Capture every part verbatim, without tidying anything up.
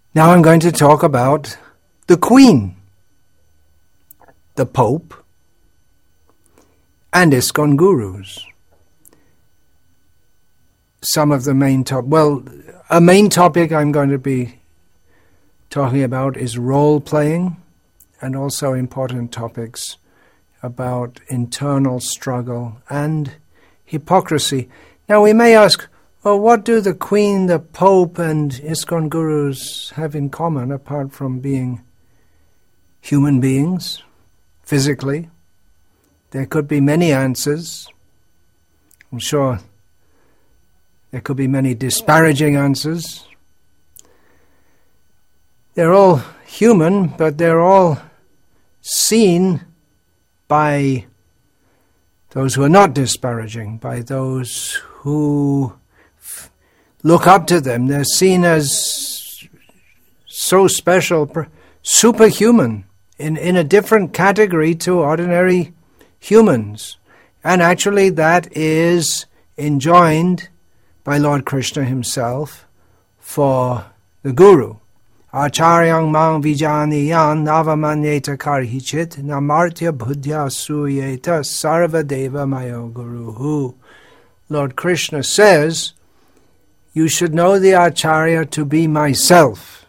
Now I'm going to talk about the Queen, the Pope, and ISKCON gurus. Some of the main top, well, a main topic I'm going to be talking about is role-playing, and also important topics about internal struggle and hypocrisy. Now we may ask, well, what do the Queen, the Pope, and ISKCON gurus have in common apart from being human beings, physically? There could be many answers. I'm sure there could be many disparaging answers. They're all human, but they're all seen by those who are not disparaging, by those who f- look up to them. They're seen as so special, per- superhuman, in, in a different category to ordinary humans. And actually that is enjoined by Lord Krishna himself for the Guru. Acharyang mang vijaniyan navamanyeta karhichit namartya buddhya suyeta sarvadeva mayo guruhu. Lord Krishna says, you should know the Acharya to be myself.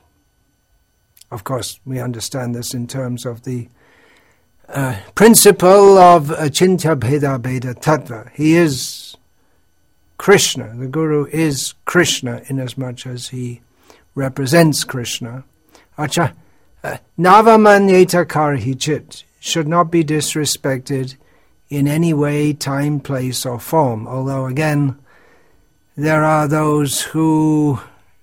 Of course, we understand this in terms of the uh, principle of achintya bheda bheda tattva. He is Krishna. The Guru is Krishna inasmuch as he represents Krishna. Acha, uh, Navamanyeta karhichit should not be disrespected in any way, time, place, or form. Although again, there are those who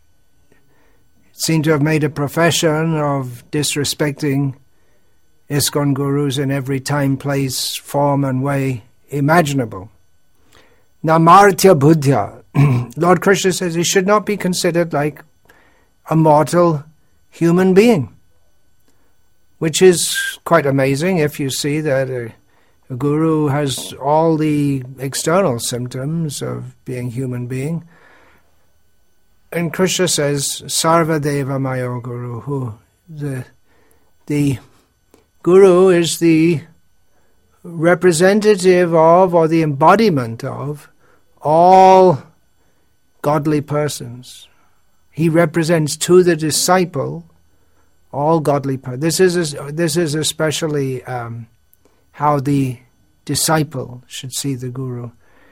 seem to have made a profession of disrespecting ISKCON gurus in every time, place, form, and way imaginable. Namartya buddhya. Lord Krishna says he should not be considered like a mortal human being, which is quite amazing if you see that a, a guru has all the external symptoms of being a human being. And Krishna says, Sarvadeva Mayo Guru, who the, the guru is the representative of, or the embodiment of, all godly persons. He represents to the disciple all godly persons. This is a, this is especially um, how the disciple should see the Guru.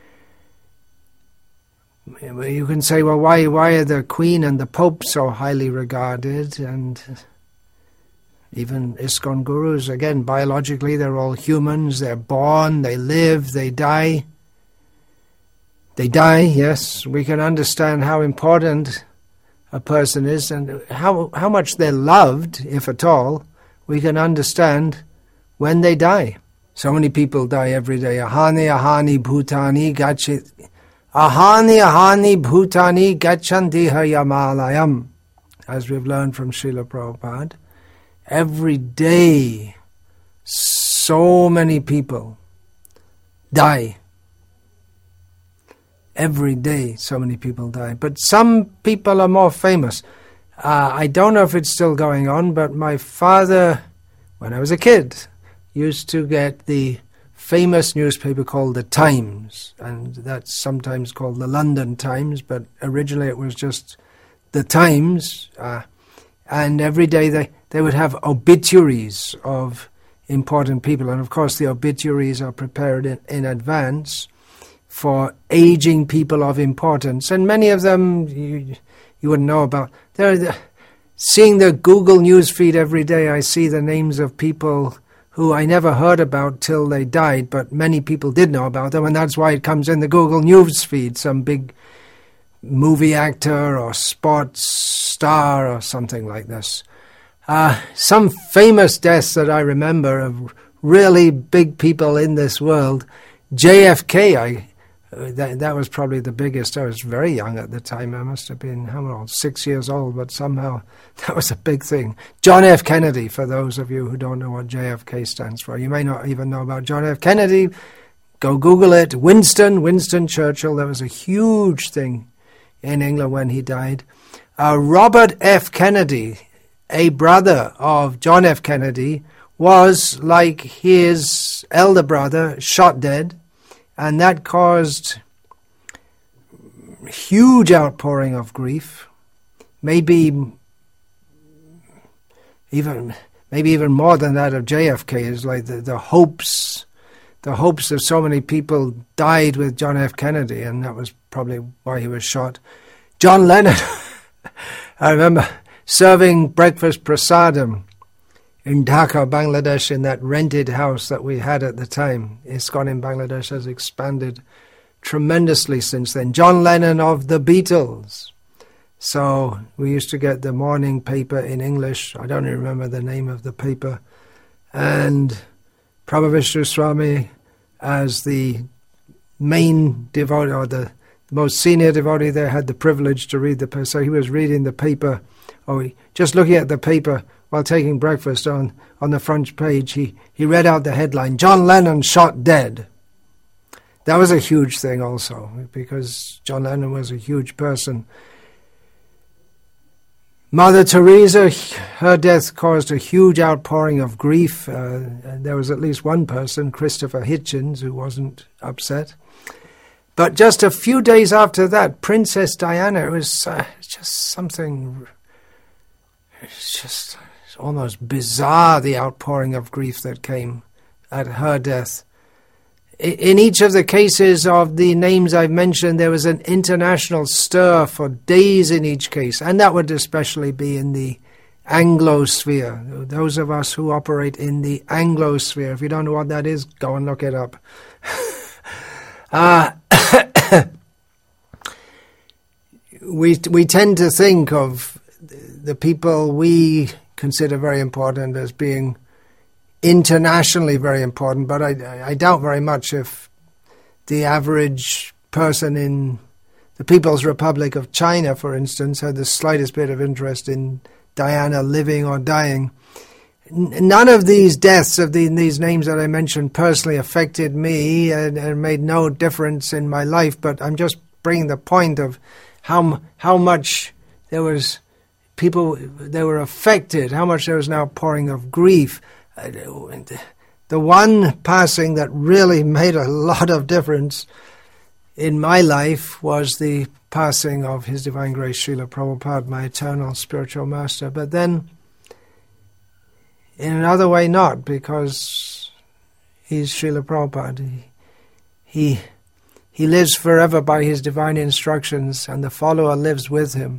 You can say, well, why why are the Queen and the Pope so highly regarded? And even ISKCON gurus, again, biologically, they're all humans. They're born, they live, they die. They die, yes. We can understand how important a person is and how how much they're loved, if at all. We can understand when they die. So many people die every day. Ahani ahani bhutani gachit. Ahani ahani bhutani gachantiha yamalayam. As we've learned from Srila Prabhupada. Every day, so many people die. Every day, so many people die. But some people are more famous. Uh, I don't know if it's still going on, but my father, when I was a kid, used to get the famous newspaper called The Times. And that's sometimes called the London Times, but originally it was just The Times. Uh, and every day they, they would have obituaries of important people. And of course the obituaries are prepared in, in advance for aging people of importance, and many of them you, you wouldn't know about. They're the, seeing the Google news feed every day, I see the names of people who I never heard about till they died, but many people did know about them, and that's why it comes in the Google news feed, some big movie actor or sports star or something like this. Uh, some famous deaths that I remember of really big people in this world. J F K, I That, that was probably the biggest. I was very young at the time. I must have been, how old, six years old, but somehow that was a big thing. John F. Kennedy, for those of you who don't know what J F K stands for. You may not even know about John F. Kennedy. Go Google it. Winston, Winston Churchill. That was a huge thing in England when he died. uh, Robert F. Kennedy, a brother of John F. Kennedy, was, like his elder brother, shot dead, and that caused huge outpouring of grief, maybe even maybe even more than that of J F K. Is like the, the hopes the hopes of so many people died with John F. Kennedy, and that was probably why he was shot. John Lennon, I remember serving breakfast prasadam in Dhaka, Bangladesh, in that rented house that we had at the time. ISKCON in Bangladesh has expanded tremendously since then. John Lennon of the Beatles. So we used to get the morning paper in English. I don't even remember the name of the paper. And Prabhavishnu Swami, as the main devotee, or the most senior devotee there, had the privilege to read the paper. So he was reading the paper, or just looking at the paper while taking breakfast. On, on the front page, he, he read out the headline, "John Lennon shot dead." That was a huge thing also, because John Lennon was a huge person. Mother Teresa, her death caused a huge outpouring of grief. Uh, and there was at least one person, Christopher Hitchens, who wasn't upset. But just a few days after that, Princess Diana, it was uh, just something, it's just it's almost bizarre, the outpouring of grief that came at her death. In each of the cases of the names I've mentioned, there was an international stir for days in each case, and that would especially be in the Anglosphere. Those of us who operate in the Anglosphere, if you don't know what that is, go and look it up. uh, we we tend to think of the people we consider very important as being internationally very important, but I, I doubt very much if the average person in the People's Republic of China, for instance, had the slightest bit of interest in Diana living or dying. N- none of these deaths of the, these names that I mentioned personally affected me and, and made no difference in my life, but I'm just bringing the point of how how much there was people, they were affected, how much there was an outpouring of grief. The one passing that really made a lot of difference in my life was the passing of His Divine Grace Srila Prabhupada, my eternal spiritual master. But then, in another way, not, because he's Srila Prabhupada. He, he, he lives forever by his divine instructions, and the follower lives with him.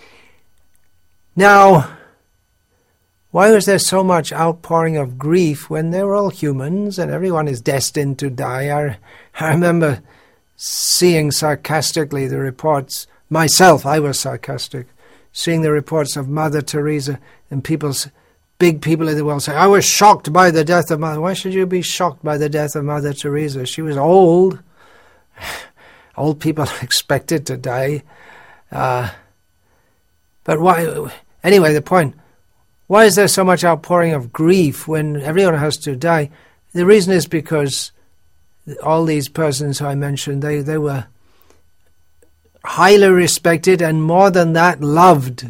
Now, why was there so much outpouring of grief when they're all humans and everyone is destined to die? I, I remember seeing sarcastically the reports, myself, I was sarcastic, seeing the reports of Mother Teresa and people's, big people in the world say, I was shocked by the death of Mother. Why should you be shocked by the death of Mother Teresa? She was old. Old people are expected to die. Uh, but why? Anyway, the point, why is there so much outpouring of grief when everyone has to die? The reason is because all these persons I mentioned, they, they were highly respected and more than that, loved.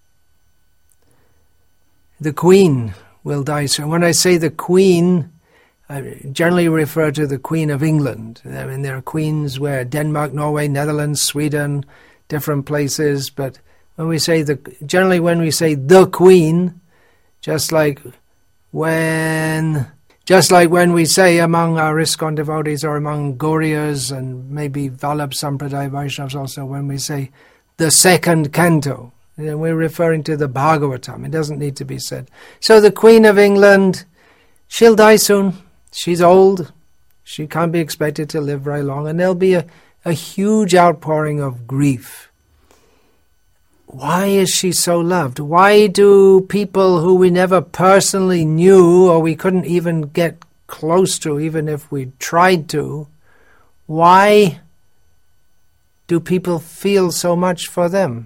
The Queen will die soon. When I say the Queen, I generally refer to the Queen of England. I mean, there are queens where Denmark, Norway, Netherlands, Sweden, different places, but when we say the, generally when we say the Queen, just like when, just like when we say among our ISKCON devotees or among Gauriyas and maybe Vallabh Sampradaya Vaishnavas also, when we say the second canto, we're referring to the Bhagavatam. It doesn't need to be said. So the Queen of England, she'll die soon. She's old. She can't be expected to live very long, and there'll be a, a huge outpouring of grief. Why is she so loved? Why do people who we never personally knew or we couldn't even get close to, even if we tried to, why do people feel so much for them?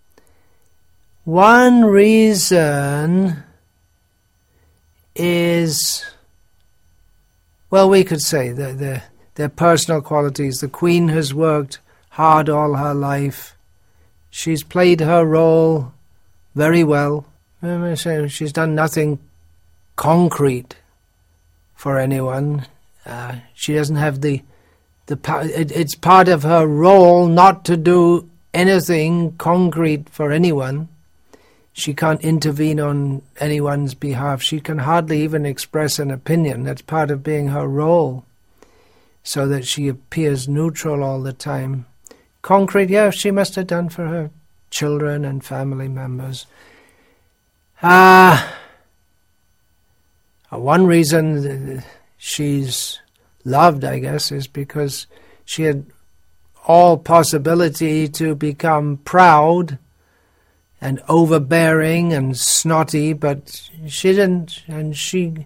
One reason is, well, we could say the, the, their personal qualities. The Queen has worked hard all her life she's played her role very well. She's done nothing concrete for anyone. Uh, she doesn't have the the it, it's part of her role not to do anything concrete for anyone. She can't intervene on anyone's behalf. She can hardly even express an opinion. That's part of being her role, so that she appears neutral all the time. Concrete, yeah, she must have done for her children and family members. Ah, uh, one reason she's loved, I guess, is because she had all possibility to become proud and overbearing and snotty, but she didn't, and she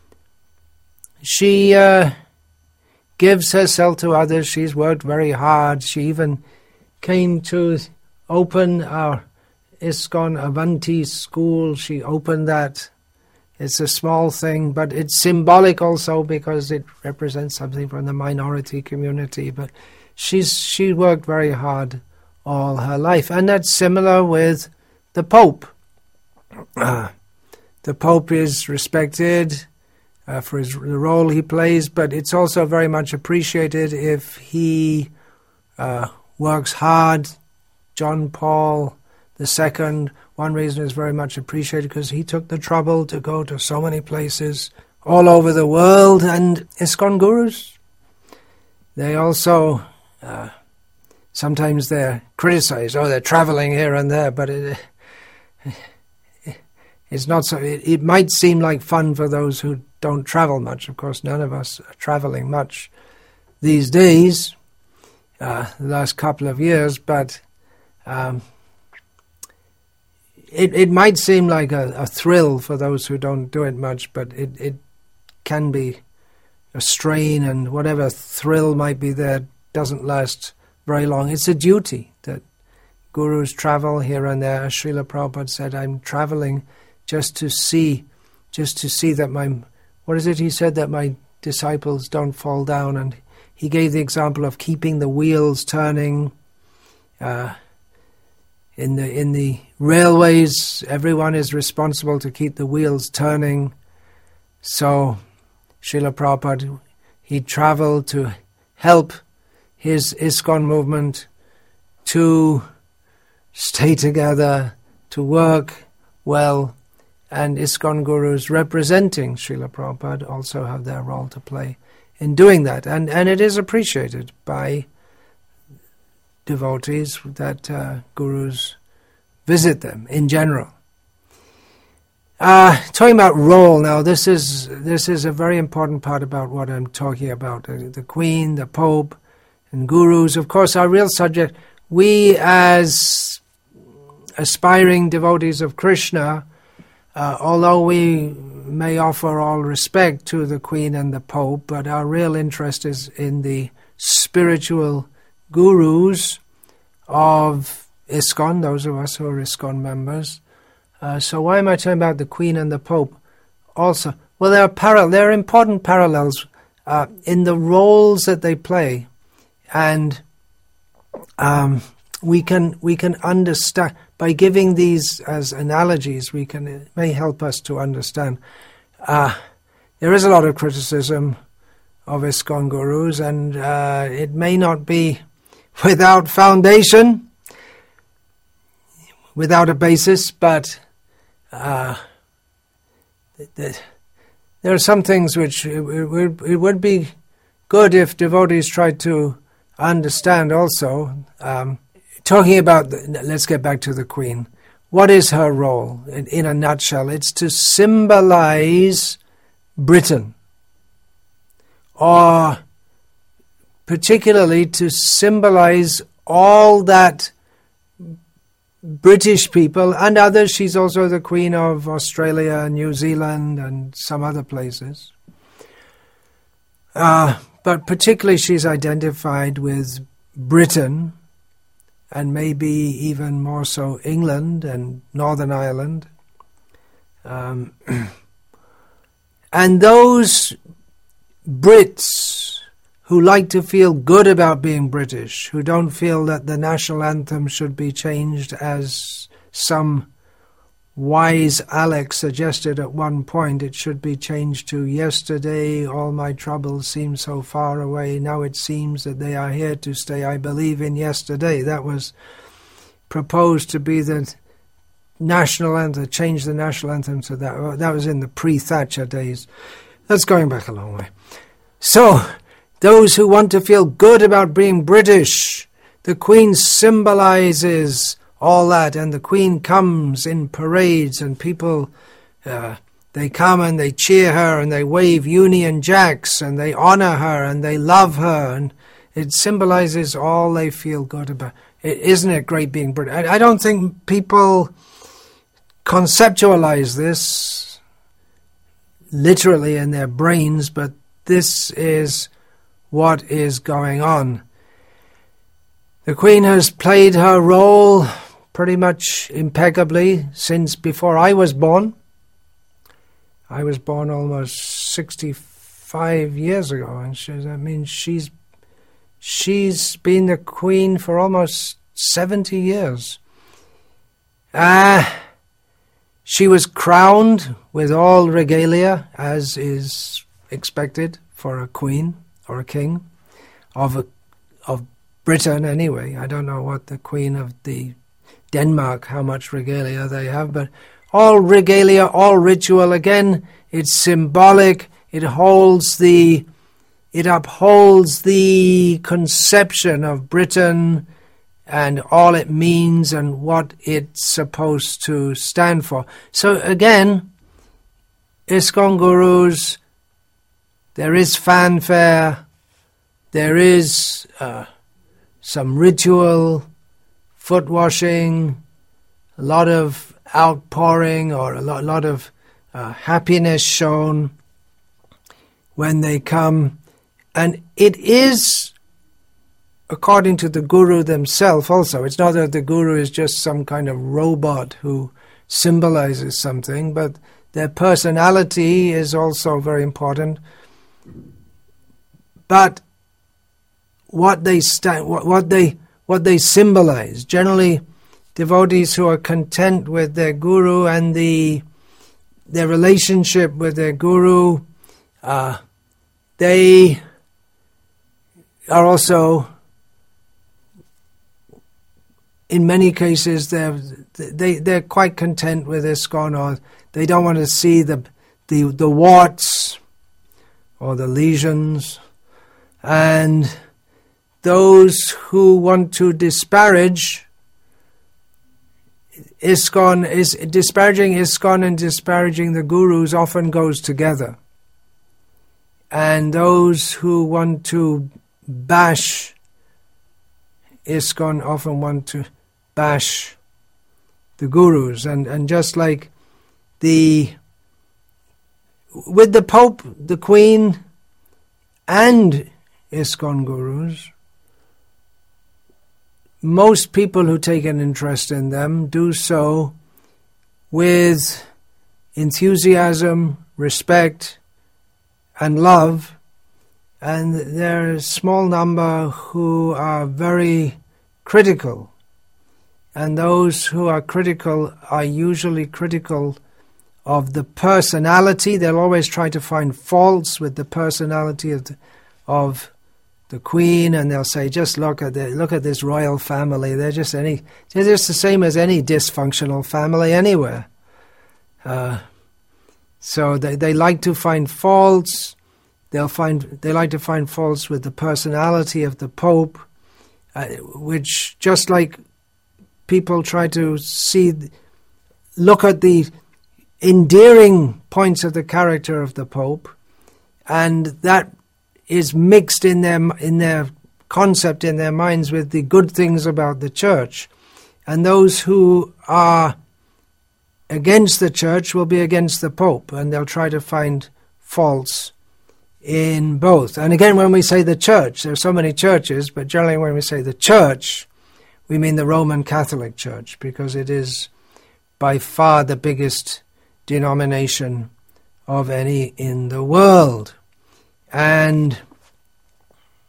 she uh, gives herself to others. She's worked very hard. She even came to open our ISKCON Avanti school. She opened that. It's a small thing, but it's symbolic also because it represents something from the minority community. But she's she worked very hard all her life, and that's similar with the Pope. Uh, the Pope is respected uh, for his, the role he plays, but it's also very much appreciated if he uh, works hard. John Paul the Second, one reason is very much appreciated because he took the trouble to go to so many places all over the world, and ISKCON gurus, they also uh, sometimes they're criticized. Oh, they're traveling here and there, but it, it's not so. It, it might seem like fun for those who don't travel much. Of course, none of us are traveling much these days, uh, the last couple of years, but um, it, it might seem like a, a thrill for those who don't do it much, but it, it can be a strain, and whatever thrill might be there doesn't last very long. It's a duty that gurus travel here and there. As Srila Prabhupada said, I'm traveling just to see, just to see that my, what is it he said, that my disciples don't fall down. And he gave the example of keeping the wheels turning. Uh, in the in the railways, everyone is responsible to keep the wheels turning. So Srila Prabhupada, he traveled to help his ISKCON movement to stay together, to work well, and ISKCON gurus representing Srila Prabhupada also have their role to play in doing that. And, and it is appreciated by devotees that uh, gurus visit them in general. Uh, talking about role now, this is this is a very important part about what I'm talking about. Uh, the Queen, the Pope, and gurus. Of course, our real subject, we as aspiring devotees of Krishna, uh, although we may offer all respect to the Queen and the Pope, but our real interest is in the spiritual gurus of ISKCON, those of us who are ISKCON members. Uh, so why am I talking about the Queen and the Pope also? Well, there are, paral- there are important parallels uh, in the roles that they play. And um, we can we can understand, by giving these as analogies, we can it may help us to understand. Uh, there is a lot of criticism of ISKCON gurus, and uh, it may not be without foundation, without a basis, but uh, th- th- there are some things which it, it, it would be good if devotees tried to understand also. Um, talking about, the, let's get back to the Queen. What is her role in, in a nutshell? It's to symbolize Britain, or particularly to symbolize all that British people and others. She's also the Queen of Australia, New Zealand, and some other places. Uh, but particularly she's identified with Britain, and maybe even more so England and Northern Ireland. Um, and those Brits who like to feel good about being British, who don't feel that the national anthem should be changed, as some wise Alex suggested at one point. It should be changed to "Yesterday all my troubles seem so far away, now it seems that they are here to stay. I believe in yesterday." That was proposed to be the national anthem, change the national anthem to that. That was in the pre-Thatcher days. That's going back a long way. So, those who want to feel good about being British, the Queen symbolises all that, and the Queen comes in parades, and people, uh, they come and they cheer her, and they wave Union Jacks, and they honour her, and they love her, and it symbolises all they feel good about. It, isn't it great being British? I, I don't think people conceptualise this literally in their brains, but this is what is going on. The Queen has played her role pretty much impeccably since before I was born. I was born almost sixty-five years ago, and she, that means she's she's been the Queen for almost seventy years. Ah, uh, she was crowned with all regalia, as is expected for a queen or a king of a, of Britain anyway. I don't know what the Queen of the Denmark, how much regalia they have, but all regalia, all ritual. Again, it's symbolic. It holds the, it upholds the conception of Britain and all it means and what it's supposed to stand for. So again, ISKCON Gurus, there is fanfare, there is uh, some ritual, foot washing, a lot of outpouring or a lot, lot of uh, happiness shown when they come. And it is, according to the Guru themselves also, it's not that the Guru is just some kind of robot who symbolizes something, but their personality is also very important. But what they sta- what, what they what they symbolize, generally devotees who are content with their Guru and the their relationship with their Guru, uh, they are also, in many cases, they're they they're quite content with ISKCON, or they don't want to see the the the warts or the lesions. And those who want to disparage ISKCON, is disparaging ISKCON and disparaging the Gurus often goes together. And those who want to bash ISKCON often want to bash the Gurus. And, and just like the with the Pope, the Queen, and ISKCON Gurus, most people who take an interest in them do so with enthusiasm, respect, and love, and there is a small number who are very critical, and those who are critical are usually critical of the personality. They'll always try to find faults with the personality of the, of the Queen, and they'll say, just look at the, look at this royal family. They're just any they're just the same as any dysfunctional family anywhere. Uh, so they they like to find faults. They'll find they like to find faults with the personality of the Pope, uh, which, just like people try to see, look at the endearing points of the character of the Pope, and that is mixed in their in their concept, in their minds, with the good things about the Church. And those who are against the Church will be against the Pope, and they'll try to find faults in both. And again, when we say the Church, there are so many churches, but generally when we say the Church, we mean the Roman Catholic Church, because it is by far the biggest denomination of any in the world. And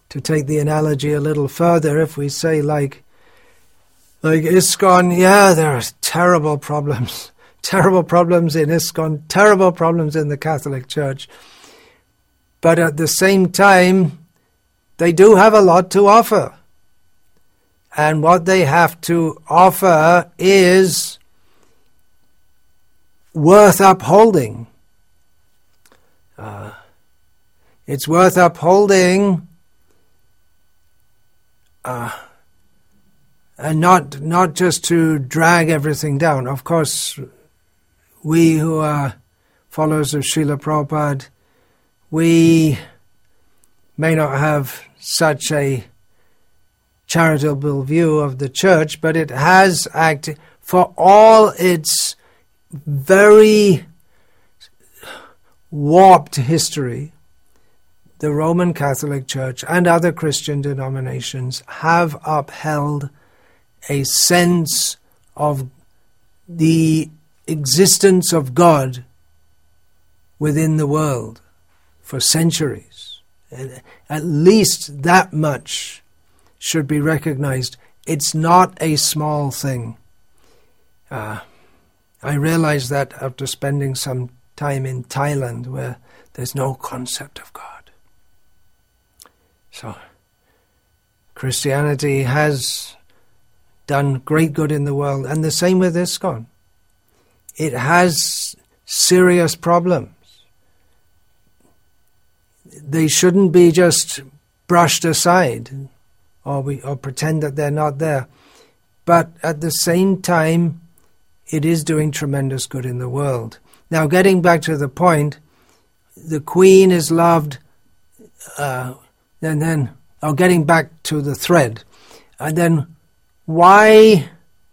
to take the analogy a little further, if we say like, like ISKCON, yeah, there are terrible problems, terrible problems in ISKCON, terrible problems in the Catholic Church. But at the same time, they do have a lot to offer. And what they have to offer is worth upholding. Uh, it's worth upholding uh, and not not just to drag everything down. Of course, we who are followers of Srila Prabhupada, we may not have such a charitable view of the church, but it has acted, for all its very warped history, the Roman Catholic Church and other Christian denominations have upheld a sense of the existence of God within the world for centuries. At least that much should be recognized. It's not a small thing. Uh, I realized that after spending some time in Thailand, where there's no concept of God. So, Christianity has done great good in the world, and the same with ISKCON. It has serious problems. They shouldn't be just brushed aside, or we or pretend that they're not there. But at the same time, it is doing tremendous good in the world. Now, getting back to the point, the Queen is loved, uh, and then, oh, getting back to the thread, and then why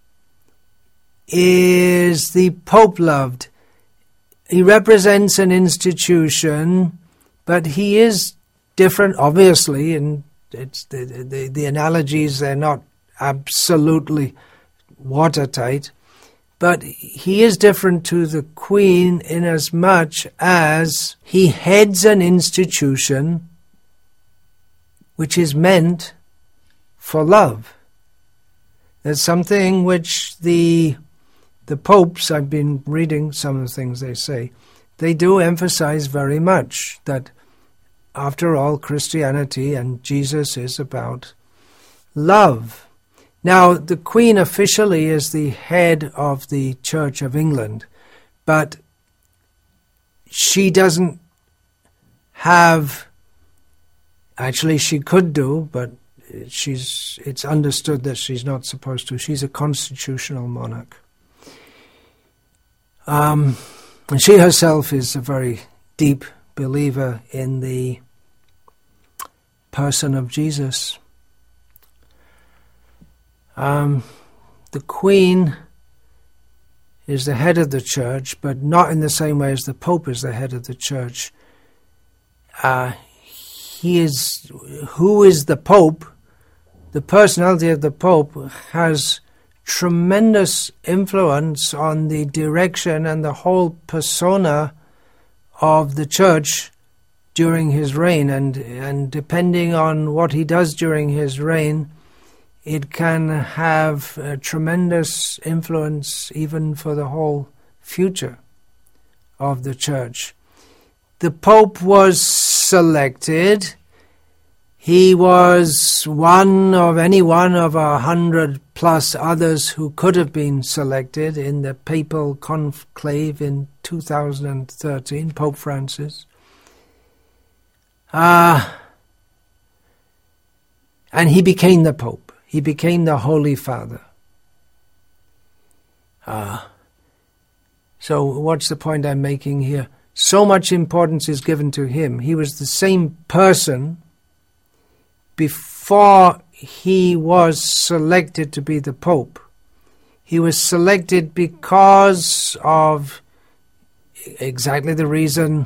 is the Pope loved? He represents an institution, but he is different, obviously, and it's the, the, the analogies, they're not absolutely watertight, but he is different to the Queen in as much as he heads an institution which is meant for love. There's something which the the popes, I've been reading some of the things they say, they do emphasize very much that after all, Christianity and Jesus is about love. Now, the Queen officially is the head of the Church of England, but she doesn't have, actually she could do, but she's it's understood that she's not supposed to. She's a constitutional monarch. Um, and she herself is a very deep believer in the person of Jesus. Um, the Queen is the head of the church, but not in the same way as the Pope is the head of the church. Uh, he is, who is the Pope? The personality of the Pope has tremendous influence on the direction and the whole persona of the church during his reign, and and depending on what he does during his reign, it can have a tremendous influence even for the whole future of the church. The Pope was selected. He was one of any one of a hundred plus others who could have been selected in the papal conclave in two thousand thirteen, Pope Francis. Ah, uh, and he became the Pope. He became the Holy Father. Ah, uh, so what's the point I'm making here? So much importance is given to him. He was the same person before he was selected to be the Pope. He was selected because of exactly the reason.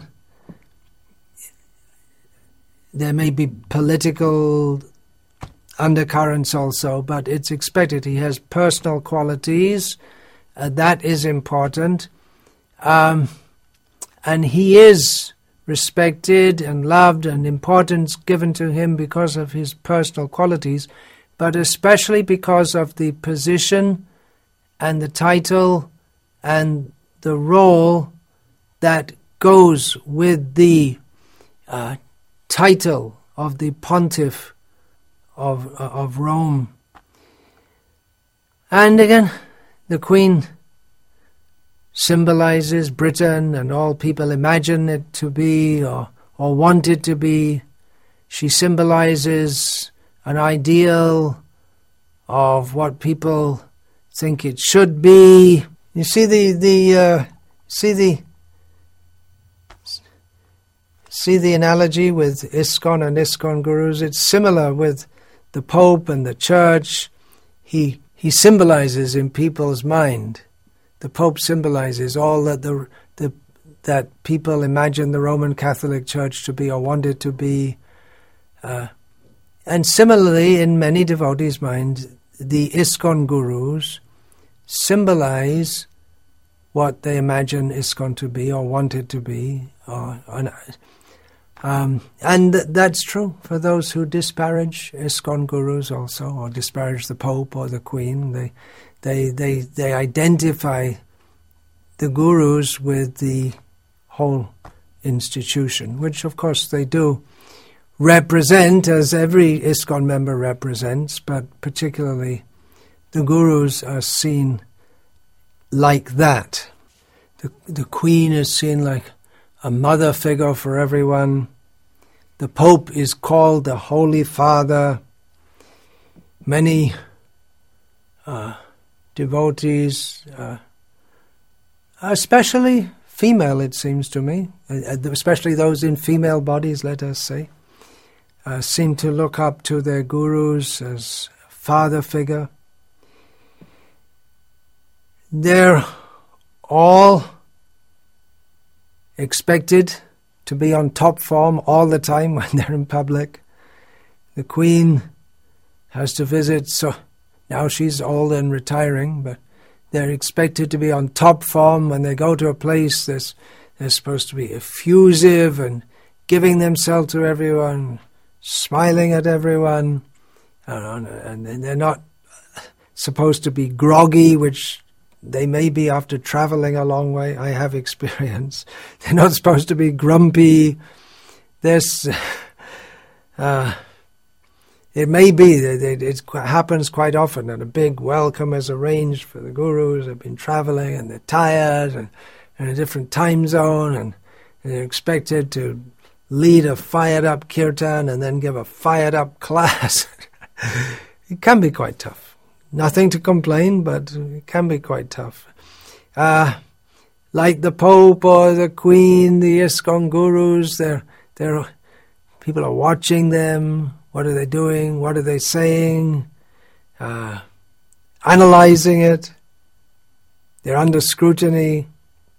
There may be political undercurrents also, but it's expected. He has personal qualities. Uh, that is important. Um, and he is respected and loved and importance given to him because of his personal qualities, but especially because of the position and the title and the role that goes with the uh, title of the pontiff of, uh, of Rome. And again, the Queen symbolizes Britain, and all people imagine it to be or, or want it to be. She symbolizes an ideal of what people think it should be. You see the the uh, see the see the analogy with ISKCON and ISKCON gurus. It's similar with the Pope and the Church. He he symbolizes in people's mind. The Pope symbolizes all that the, the that people imagine the Roman Catholic Church to be or want it to be. Uh, and similarly, in many devotees' minds, the ISKCON gurus symbolize what they imagine ISKCON to be or want it to be. Or, or um, and th- that's true for those who disparage ISKCON gurus also, or disparage the Pope or the Queen. They They, they they identify the gurus with the whole institution, which of course they do represent, as every ISKCON member represents, but particularly the gurus are seen like that. The, the Queen is seen like a mother figure for everyone. The Pope is called the Holy Father. Many uh, devotees, uh, especially female, it seems to me, especially those in female bodies, let us say, uh, seem to look up to their gurus as father figure. They're all expected to be on top form all the time when they're in public. The Queen has to visit, so now she's old and retiring, but they're expected to be on top form when they go to a place. They're, they're supposed to be effusive and giving themselves to everyone, smiling at everyone, and, and they're not supposed to be groggy, which they may be after traveling a long way. I have experience. They're not supposed to be grumpy. There's... Uh, It may be that it, it happens quite often that a big welcome is arranged for the gurus. They've been traveling and they're tired and in a different time zone, and, and they're expected to lead a fired-up kirtan and then give a fired-up class. It can be quite tough. Nothing to complain, but it can be quite tough. Uh, like the Pope or the Queen, the ISKCON gurus, they're, they're, people are watching them. What are they doing? What are they saying? Uh, analyzing it. They're under scrutiny.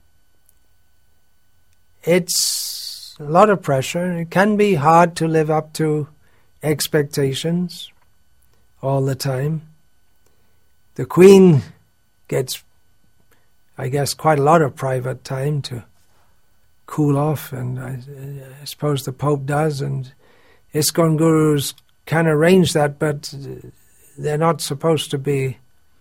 It's a lot of pressure. It can be hard to live up to expectations all the time. The Queen gets, I guess, quite a lot of private time to cool off, and I, I suppose the Pope does, and ISKCON gurus can arrange that, but they're not supposed to be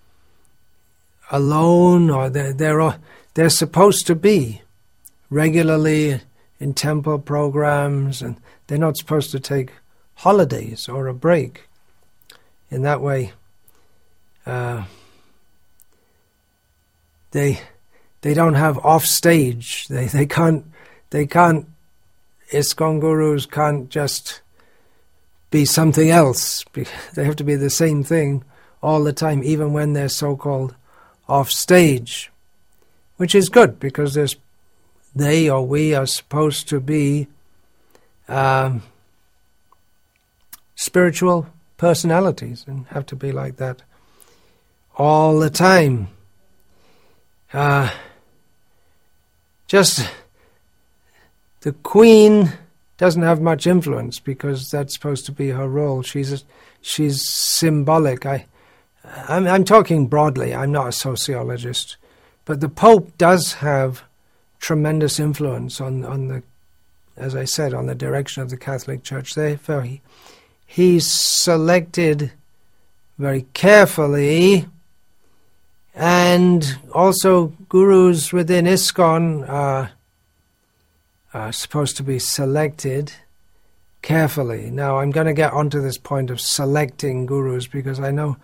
alone, or they're, they're, they're supposed to be regularly in temple programs, and they're not supposed to take holidays or a break. In that way, uh, they they don't have off stage. They they can't they can't ISKCON gurus can't just be something else. They have to be the same thing all the time, even when they're so-called off stage, which is good, because there's, they or we are supposed to be um, spiritual personalities and have to be like that all the time. Uh, just the Queen doesn't have much influence because that's supposed to be her role. She's a, she's symbolic. I, I'm, I'm talking broadly. I'm not a sociologist, but the Pope does have tremendous influence on on the as I said, on the direction of the Catholic Church. Therefore, he, he selected very carefully, and also gurus within ISKCON are, are supposed to be selected carefully. Now, I'm going to get onto this point of selecting gurus, because I know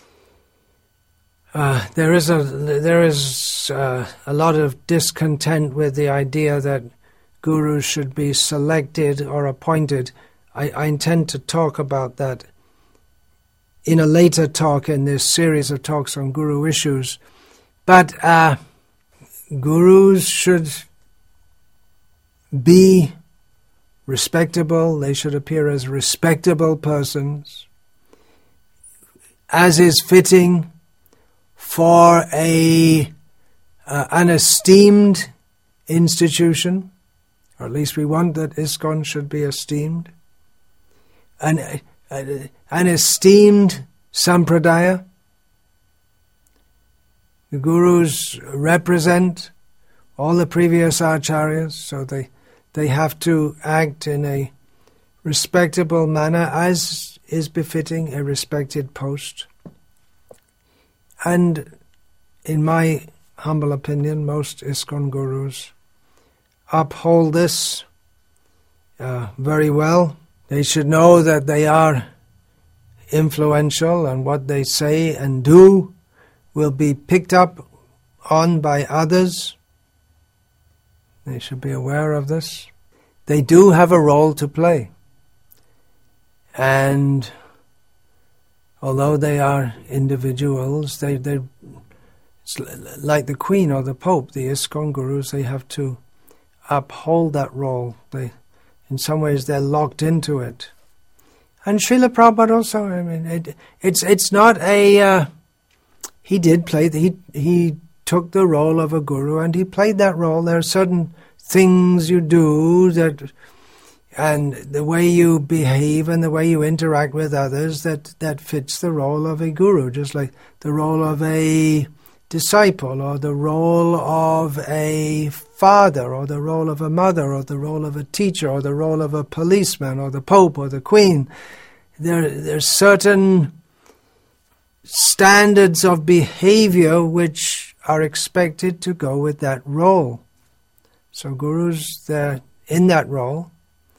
uh, there is a there is uh, a lot of discontent with the idea that gurus should be selected or appointed. I, I intend to talk about that in a later talk in this series of talks on guru issues. But uh, gurus should be respectable. They should appear as respectable persons, as is fitting for a uh, an esteemed institution, or at least we want that ISKCON should be esteemed. An, uh, an esteemed sampradaya. The gurus represent all the previous acharyas, so they they have to act in a respectable manner, as is befitting a respected post. And in my humble opinion, most ISKCON gurus uphold this uh, very well. They should know that they are influential, and what they say and do will be picked up on by others. They should be aware of this. They do have a role to play. And although they are individuals, they, they it's like the Queen or the Pope, the ISKCON gurus, they have to uphold that role. They, in some ways, they're locked into it. And Srila Prabhupada also, I mean, it, it's it's not a... Uh, he did play, the, he he took the role of a guru, and he played that role. There are certain things you do that, and the way you behave and the way you interact with others that, that fits the role of a guru, just like the role of a disciple, or the role of a father, or the role of a mother, or the role of a teacher, or the role of a policeman, or the Pope, or the Queen. There, there's certain standards of behavior which are expected to go with that role. So gurus, they're in that role.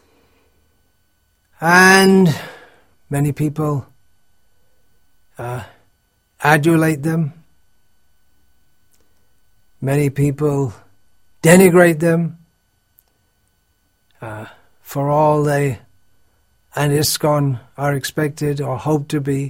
And many people uh, adulate them. Many people denigrate them uh, for all they and ISKCON are expected or hope to be.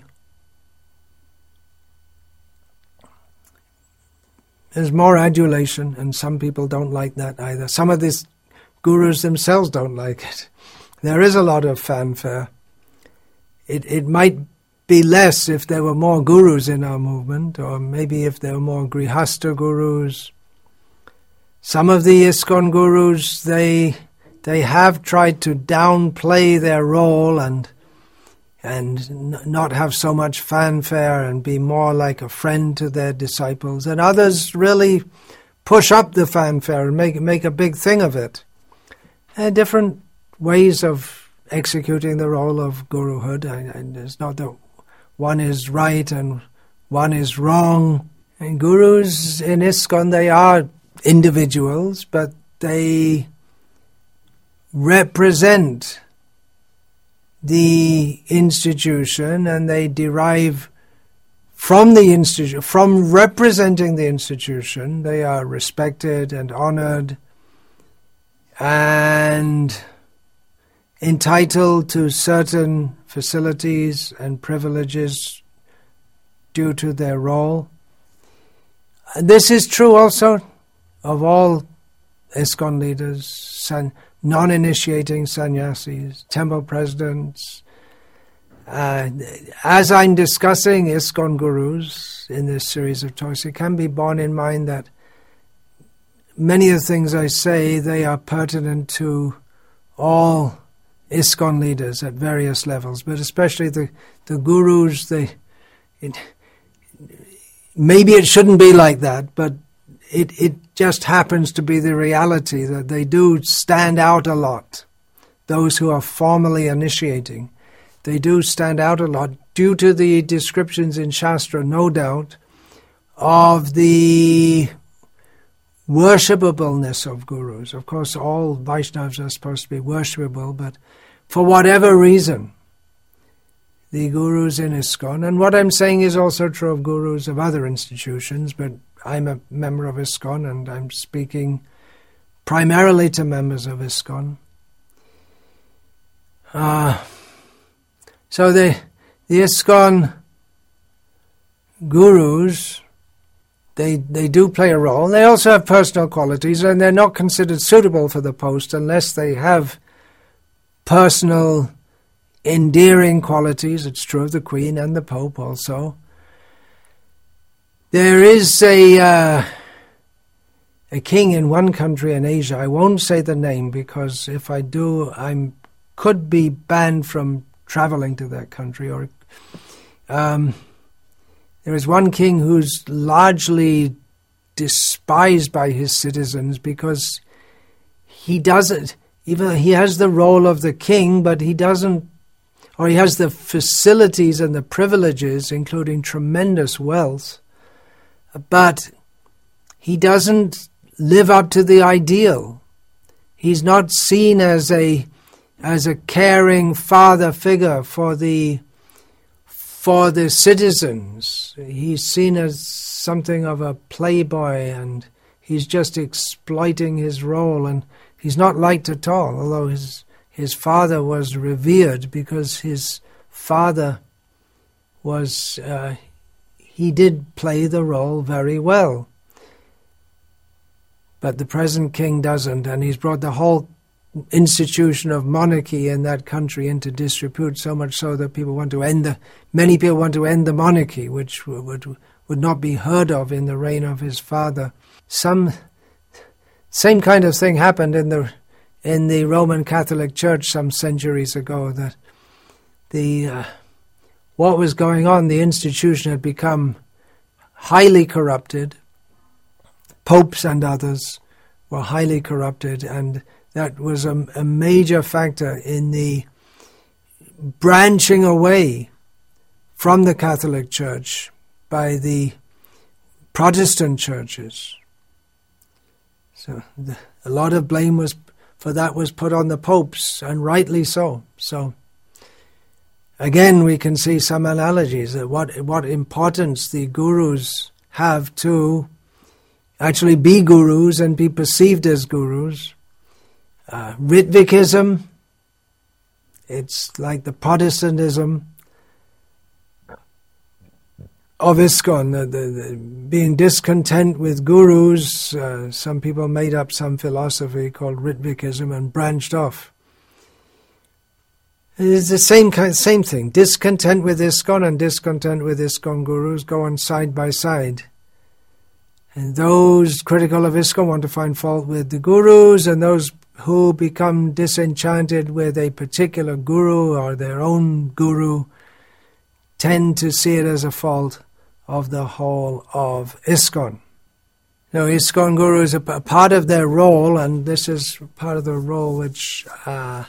There's more adulation, and some people don't like that either. Some of these gurus themselves don't like it. There is a lot of fanfare. It it might be less if there were more gurus in our movement, or maybe if there were more grihasta gurus. Some of the ISKCON gurus, they they have tried to downplay their role and and n- not have so much fanfare and be more like a friend to their disciples. And others really push up the fanfare and make make a big thing of it. And different ways of executing the role of guruhood. And it's not that one is right and one is wrong. And gurus in ISKCON, they are individuals, but they represent the institution, and they derive from the institution, from representing the institution, they are respected and honored and entitled to certain facilities and privileges due to their role. And this is true also of all ISKCON leaders, san- non-initiating sannyasis, temple presidents. Uh, as I'm discussing ISKCON gurus in this series of talks, it can be borne in mind that many of the things I say, they are pertinent to all ISKCON leaders at various levels, but especially the, the gurus. They, it, maybe it shouldn't be like that, but it, it just happens to be the reality that they do stand out a lot. Those who are formally initiating, they do stand out a lot due to the descriptions in Shastra, no doubt, of the worshipableness of gurus. Of course, all Vaishnavas are supposed to be worshipable, but for whatever reason, the gurus in ISKCON, and what I'm saying is also true of gurus of other institutions, but I'm a member of ISKCON and I'm speaking primarily to members of ISKCON. Uh, so the, the ISKCON gurus, They they do play a role. They also have personal qualities, and they're not considered suitable for the post unless they have personal, endearing qualities. It's true of the Queen and the Pope also. There is a uh, a king in one country in Asia. I won't say the name because if I do, I could be banned from traveling to that country. Or um, there is one king who's largely despised by his citizens because he doesn't. Even he has the role of the king, but he doesn't, or he has the facilities and the privileges, including tremendous wealth, but he doesn't live up to the ideal. He's not seen as a as a caring father figure for the for the citizens. He's seen as something of a playboy, and he's just exploiting his role, and he's not liked at all, although his his father was revered because his father was, uh, he did play the role very well. But the present king doesn't, and he's brought the whole institution of monarchy in that country into disrepute, so much so that people want to end the, many people want to end the monarchy, which would would not be heard of in the reign of his father. Some same kind of thing happened in the in the Roman Catholic Church some centuries ago. That the uh, what was going on, the institution had become highly corrupted. Popes and others were highly corrupted, and that was a, a major factor in the branching away from the Catholic Church by the Protestant churches. So the, a lot of blame was for that was put on the popes, and rightly so. So again, we can see some analogies that what what importance the gurus have to actually be gurus and be perceived as gurus. Uh, Ritvikism, it's like the Protestantism of ISKCON, the, the, the being discontent with gurus. Uh, some people made up some philosophy called Ritvikism and branched off. It's the same kind, same thing. Discontent with ISKCON and discontent with ISKCON gurus go on side by side. And those critical of ISKCON want to find fault with the gurus, and those who become disenchanted with a particular guru or their own guru tend to see it as a fault of the whole of ISKCON. Now, ISKCON gurus, a part of their role, and this is part of the role which uh,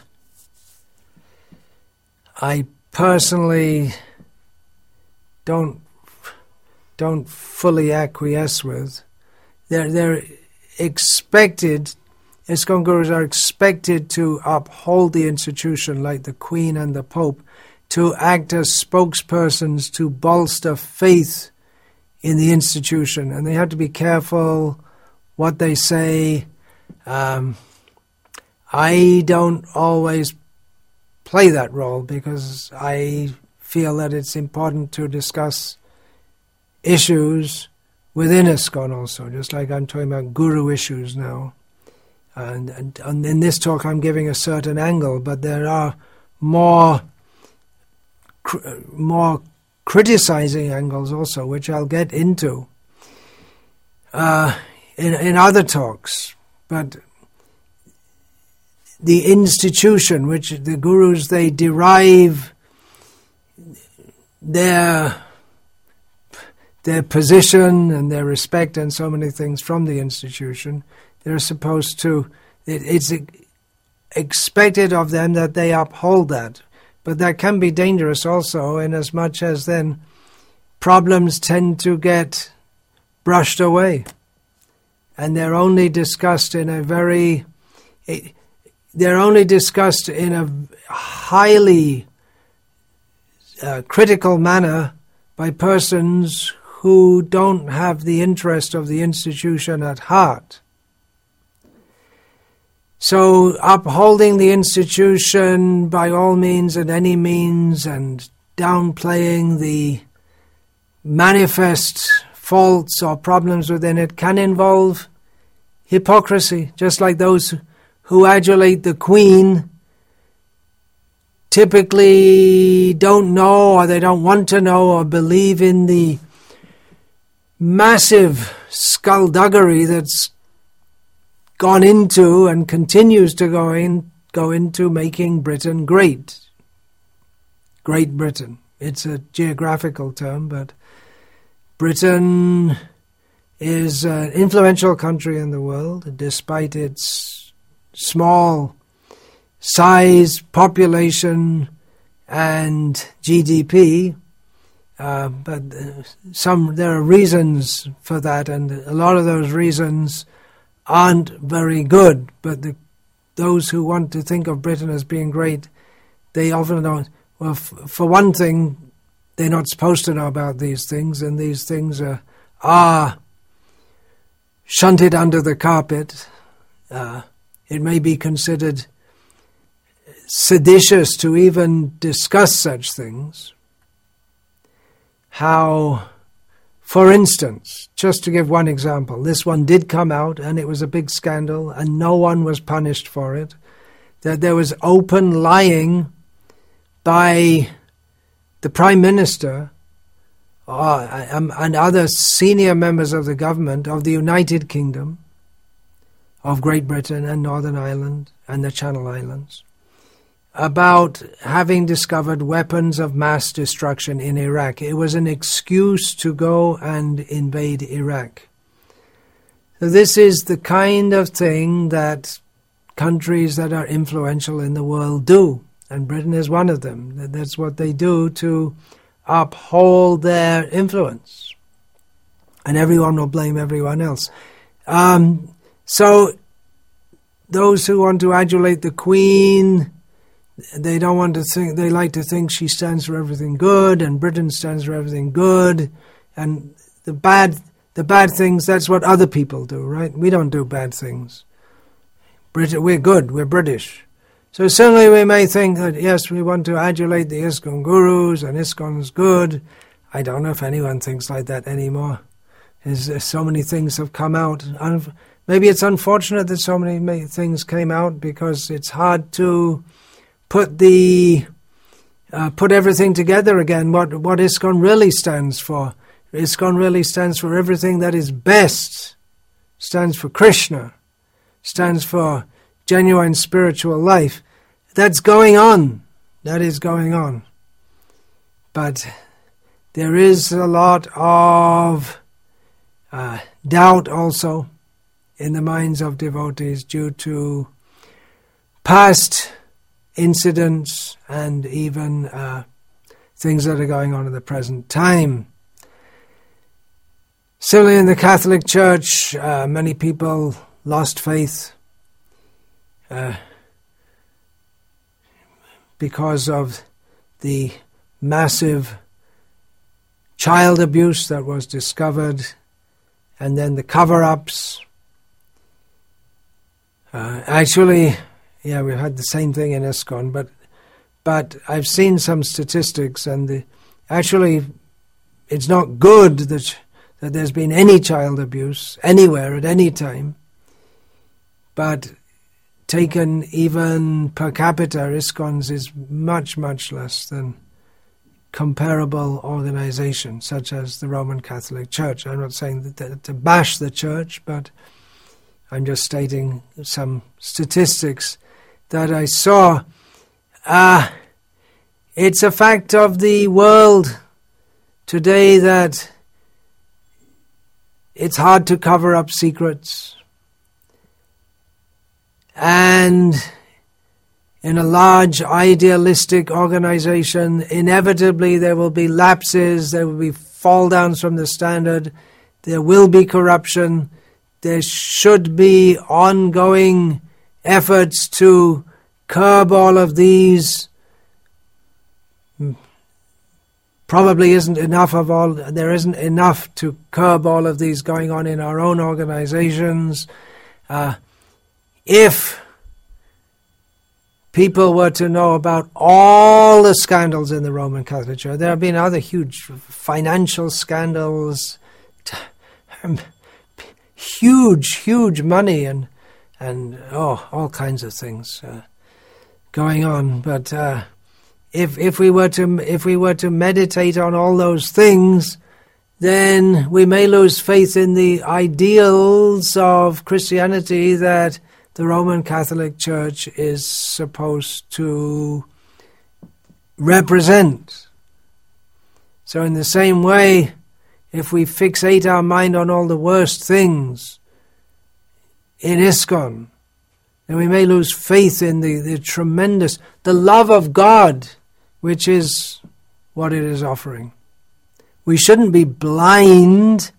I personally don't don't fully acquiesce with. They're, they're expected, ISKCON gurus are expected to uphold the institution like the Queen and the Pope, to act as spokespersons to bolster faith in the institution. And they have to be careful what they say. Um, I don't always play that role because I feel that it's important to discuss issues within ISKCON also, just like I'm talking about guru issues now. And, and, and in this talk I'm giving a certain angle, but there are more cr- more criticizing angles also, which I'll get into uh, in, in other talks. But the institution, which the gurus, they derive their their position and their respect and so many things from the institution. They're supposed to, it, it's expected of them that they uphold that. But that can be dangerous also, in as much as then problems tend to get brushed away. And they're only discussed in a very, they're only discussed in a highly uh, critical manner by persons who don't have the interest of the institution at heart. So upholding the institution by all means and any means, and downplaying the manifest faults or problems within it, can involve hypocrisy, just like those who adulate the Queen typically don't know, or they don't want to know, or believe in the massive skullduggery that's gone into and continues to go in, go into making Britain great. Great Britain. It's a geographical term, but Britain is an influential country in the world, despite its small size, population, and G D P. Uh, but some there are reasons for that, and a lot of those reasons aren't very good. But the, those who want to think of Britain as being great, they often don't. Well, f- for one thing, they're not supposed to know about these things, and these things are, are shunted under the carpet. Uh, it may be considered seditious to even discuss such things. How, for instance, just to give one example, this one did come out and it was a big scandal and no one was punished for it, that there was open lying by the Prime Minister uh, and other senior members of the government of the United Kingdom, of Great Britain and Northern Ireland and the Channel Islands, about having discovered weapons of mass destruction in Iraq. It was an excuse to go and invade Iraq. So this is the kind of thing that countries that are influential in the world do, and Britain is one of them. That's what they do to uphold their influence. And everyone will blame everyone else. Um, so those who want to adulate the Queen, they don't want to think, they like to think she stands for everything good and Britain stands for everything good, and the bad the bad things, that's what other people do, right? We don't do bad things. Brit- we're good, we're British. So certainly we may think that, yes, we want to adulate the ISKCON gurus and ISKCON's good. I don't know if anyone thinks like that anymore. There's, so many things have come out. Maybe it's unfortunate that so many things came out because it's hard to put the uh, put everything together again, what what ISKCON really stands for. ISKCON really stands for everything that is best, stands for Krishna, stands for genuine spiritual life. That's going on. That is going on. But there is a lot of uh, doubt also in the minds of devotees due to past incidents and even uh, things that are going on in the present time. Similarly, in the Catholic Church, uh, many people lost faith uh, because of the massive child abuse that was discovered, and then the cover-ups. Uh, actually, yeah, we had the same thing in ISKCON, but but I've seen some statistics, and the, actually, it's not good that that there's been any child abuse anywhere at any time. But taken even per capita, ISKCON's is much, much less than comparable organizations such as the Roman Catholic Church. I'm not saying that, that to bash the Church, but I'm just stating some statistics that I saw. Uh, it's a fact of the world today that it's hard to cover up secrets. And in a large idealistic organization, inevitably there will be lapses, there will be fall downs from the standard, there will be corruption, there should be ongoing efforts to curb all of these. Probably isn't enough of all, there isn't enough to curb all of these going on in our own organizations. Uh, if people were to know about all the scandals in the Roman Catholic Church, there have been other huge financial scandals, huge, huge money and, and oh, all kinds of things uh, going on. But uh, if if we were to if we were to meditate on all those things, then we may lose faith in the ideals of Christianity that the Roman Catholic Church is supposed to represent. So in the same way, if we fixate our mind on all the worst things in ISKCON, then we may lose faith in the, the tremendous, the love of God, which is what it is offering. We shouldn't be blind,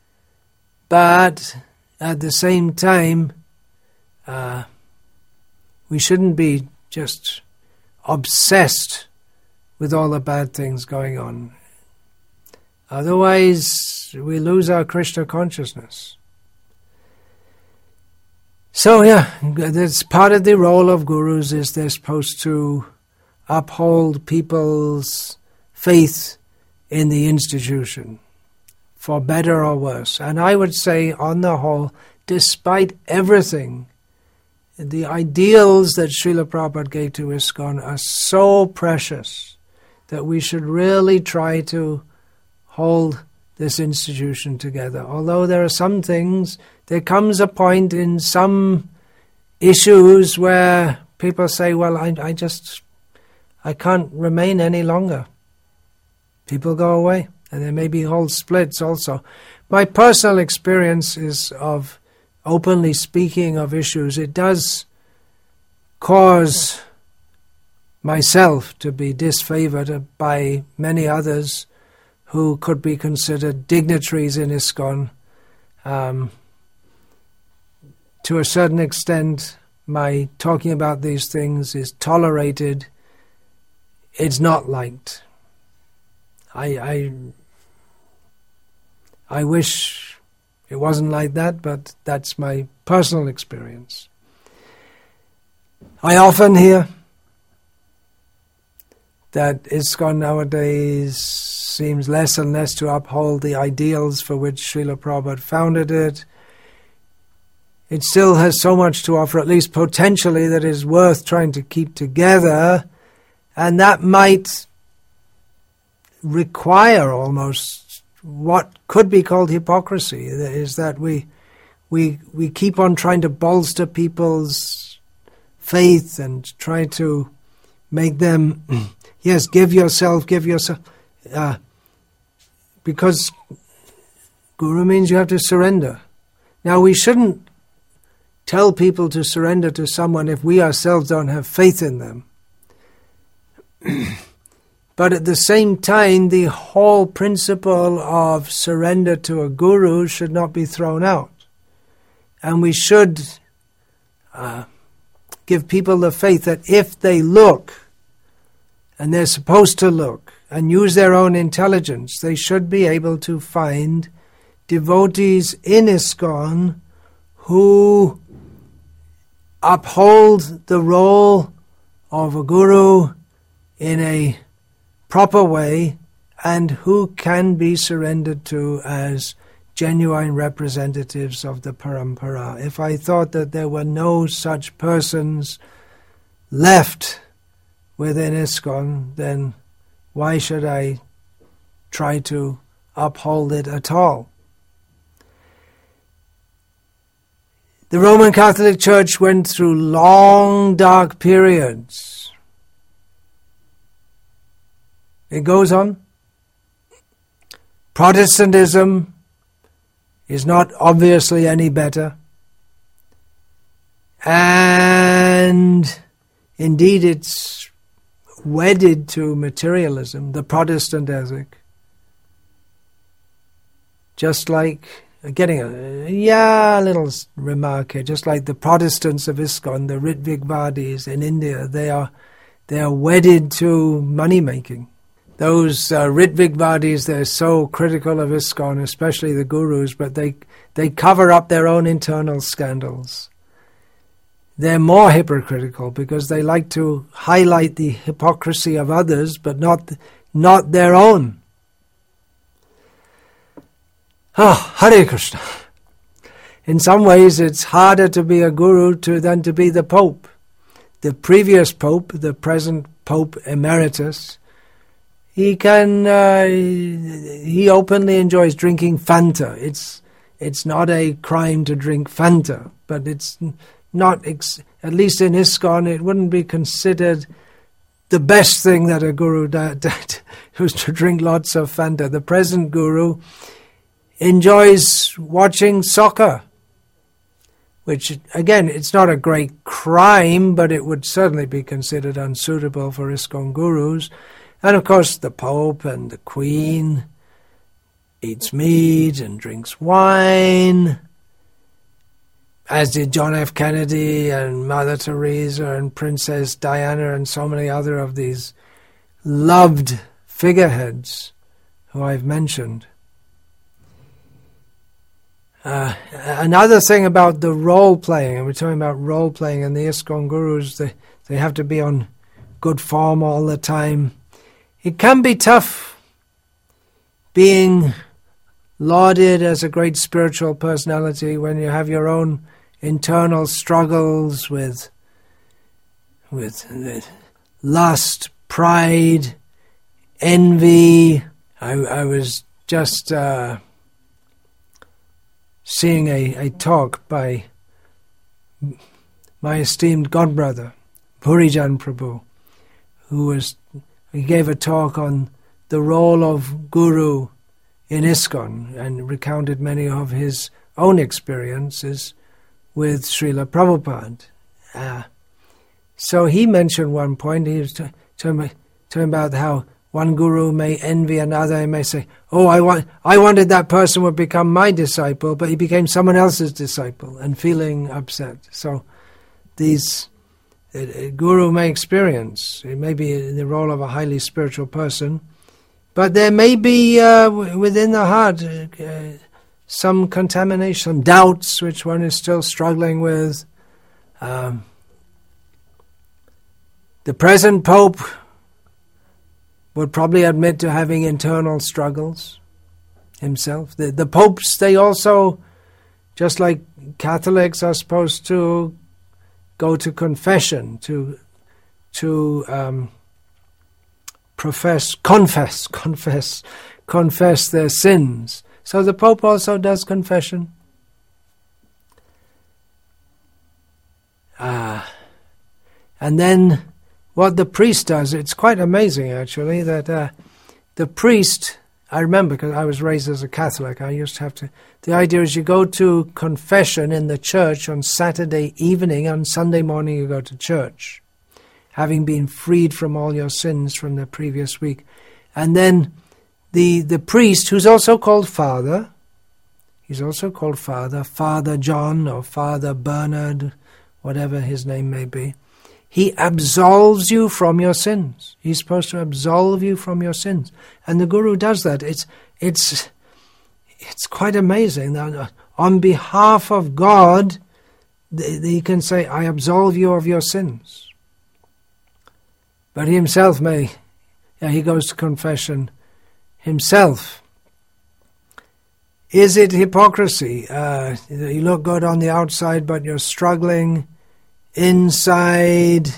but at the same time, uh, we shouldn't be just obsessed with all the bad things going on. Otherwise, we lose our Krishna consciousness. So yeah, that's part of the role of gurus, is they're supposed to uphold people's faith in the institution, for better or worse. And I would say, on the whole, despite everything, the ideals that Srila Prabhupada gave to ISKCON are so precious that we should really try to hold this institution together. Although there are some things, there comes a point in some issues where people say, well, I, I just, I can't remain any longer. People go away, and there may be whole splits also. My personal experience is of openly speaking of issues. It does cause myself to be disfavored by many others who could be considered dignitaries in ISKCON. Um, to a certain extent, my talking about these things is tolerated. It's not liked. I, I, I wish it wasn't like that, but that's my personal experience. I often hear that ISKCON nowadays seems less and less to uphold the ideals for which Srila Prabhupada founded it. It still has so much to offer, at least potentially, that is worth trying to keep together, and that might require almost what could be called hypocrisy, is that we we we keep on trying to bolster people's faith and try to make them, yes, give yourself, give yourself, uh, because Guru means you have to surrender. Now, we shouldn't tell people to surrender to someone if we ourselves don't have faith in them. But at the same time, the whole principle of surrender to a guru should not be thrown out. And we should uh, give people the faith that if they look, and they're supposed to look, and use their own intelligence, they should be able to find devotees in ISKCON who uphold the role of a guru in a proper way, and who can be surrendered to as genuine representatives of the parampara. If I thought that there were no such persons left within ISKCON, then why should I try to uphold it at all? The Roman Catholic Church went through long, dark periods. It goes on. Protestantism is not obviously any better. And indeed it's wedded to materialism, the Protestant ethic. Just like, getting a yeah, little remark here, just like the Protestants of ISKCON, the Ritvigvadis in India, they are they are wedded to money-making. Those uh, Ritvigvadis, they're so critical of ISKCON, especially the gurus, but they they cover up their own internal scandals. They're more hypocritical because they like to highlight the hypocrisy of others, but not not their own. Ah, Hare Krishna. In some ways, it's harder to be a guru to, than to be the Pope. The previous Pope, the present Pope Emeritus, he can uh, he openly enjoys drinking Fanta. It's it's not a crime to drink Fanta, but it's not, ex- at least in ISKCON, it wouldn't be considered the best thing that a guru did, did was to drink lots of Fanta. The present guru enjoys watching soccer, which, again, it's not a great crime, but it would certainly be considered unsuitable for ISKCON gurus. And, of course, the Pope and the Queen eats meat and drinks wine, as did John F. Kennedy and Mother Teresa and Princess Diana and so many other of these loved figureheads who I've mentioned. Uh, another thing about the role-playing, and we're talking about role-playing, and the ISKCON gurus, they, they have to be on good form all the time. It can be tough being lauded as a great spiritual personality when you have your own internal struggles with, with lust, pride, envy. I, I was just... Uh, seeing a, a talk by my esteemed godbrother, Purijan Prabhu, who was, he gave a talk on the role of guru in ISKCON and recounted many of his own experiences with Srila Prabhupada. Uh, so he mentioned one point, he was t- talking, talking about how one guru may envy another and may say, oh, I want, I wanted that person would become my disciple, but he became someone else's disciple, and feeling upset. So these a, a guru may experience, it may be in the role of a highly spiritual person, but there may be uh, w- within the heart uh, some contamination, some doubts which one is still struggling with. Um, the present Pope would probably admit to having internal struggles himself. The, the popes, they also, just like Catholics, are supposed to go to confession, to to um, profess, confess, confess, confess their sins. So the Pope also does confession. Ah, and then what the priest does, it's quite amazing actually, that uh, the priest, I remember because I was raised as a Catholic, I used to have to, the idea is you go to confession in the church on Saturday evening, on Sunday morning you go to church, having been freed from all your sins from the previous week. And then the, the priest, who's also called Father, he's also called Father, Father John or Father Bernard, whatever his name may be, he absolves you from your sins. He's supposed to absolve you from your sins. And the Guru does that. It's it's it's quite amazing. That on behalf of God, he can say, I absolve you of your sins. But he himself may, yeah, he goes to confession himself. Is it hypocrisy? Uh, you look good on the outside, but you're struggling inside.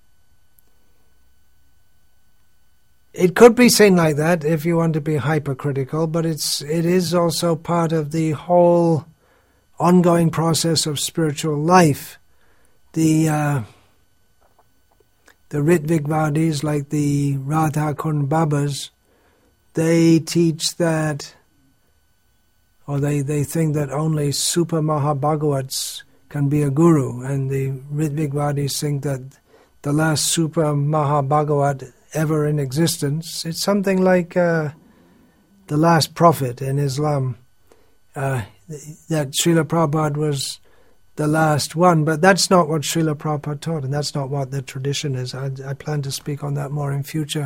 It could be seen like that if you want to be hypercritical, but it's it is also part of the whole ongoing process of spiritual life. The uh, the Ritvigvadis, like the Radha Kund Babas, they teach that or they, they think that only Super Mahabhagavats can be a guru, and the Ritvigvadis think that the last Super Mahabhagavat ever in existence, it's something like uh, the last prophet in Islam, uh, that Srila Prabhupada was the last one, but that's not what Srila Prabhupada taught, and that's not what the tradition is. I, I plan to speak on that more in future.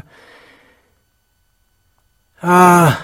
Uh,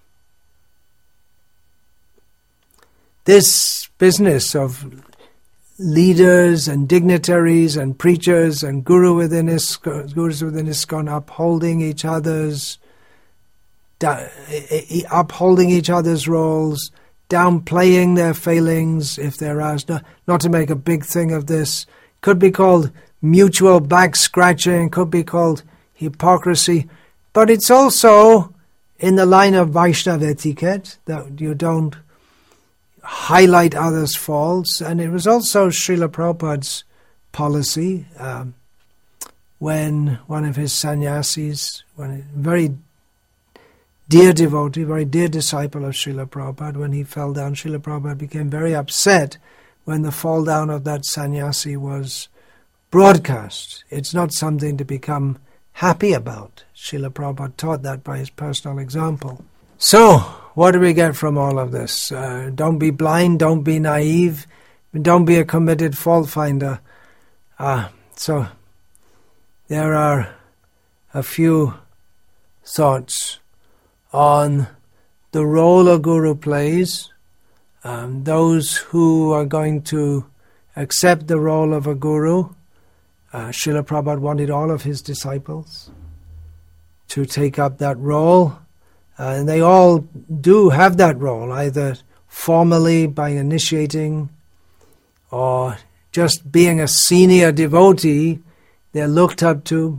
this business of leaders and dignitaries and preachers and guru within ISKCON, gurus within ISKCON upholding each other's da, upholding each other's roles, downplaying their failings if they're asked, not, not to make a big thing of this, could be called mutual back scratching, could be called hypocrisy, but it's also in the line of Vaishnava etiquette that you don't highlight others' faults, and it was also Srila Prabhupada's policy um, when one of his sannyasis, when a very dear devotee, very dear disciple of Srila Prabhupada, when he fell down, Srila Prabhupada became very upset when the fall down of that sannyasi was broadcast. It's not something to become happy about. Srila Prabhupada taught that by his personal example. So, what do we get from all of this? Uh, don't be blind, don't be naive, don't be a committed fault finder. Uh, so, there are a few thoughts on the role a guru plays. Um, those who are going to accept the role of a guru, uh, Srila Prabhupada wanted all of his disciples to take up that role. Uh, and they all do have that role, either formally by initiating or just being a senior devotee they're looked up to.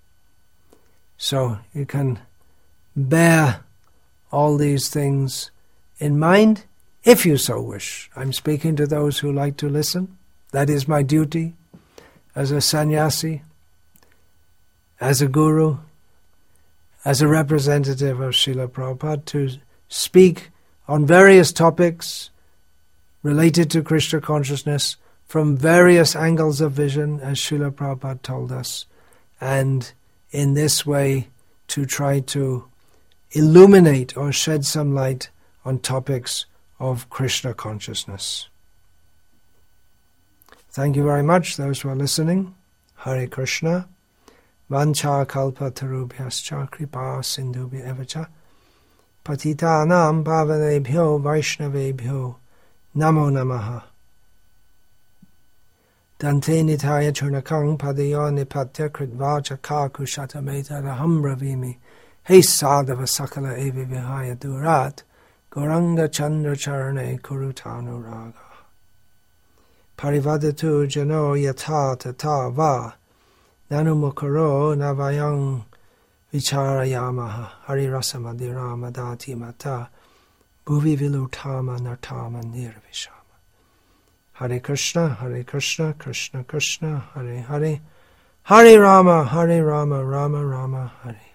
So you can bear all these things in mind if you so wish. I'm speaking to those who like to listen. That is my duty as a sannyasi, as a guru, as a representative of Srila Prabhupada, to speak on various topics related to Krishna consciousness from various angles of vision, as Srila Prabhupada told us, and in this way to try to illuminate or shed some light on topics of Krishna consciousness. Thank you very much, those who are listening. Hare Krishna. Vancha kalpatarubhyascha kripa sindhubhya evacha patitanam pavanebhyo vaishnavebhyo namo namaha. Dante nitaya churnakang padayo nipatya kritvacha kakushata raham bravimi he sadhava sakala evi vihaya durat goranga chandra charane kurutanu raga parivadatu jano yata tata va Nanu mukaro navayang vicharayamaha hari rasamadhirama dati mata bhuvi vilutama nartama nirvishama. Hare Krishna, Hare Krishna, Krishna Krishna, Hare Hare, Hare Rama, Hare Rama, Rama Rama, Hare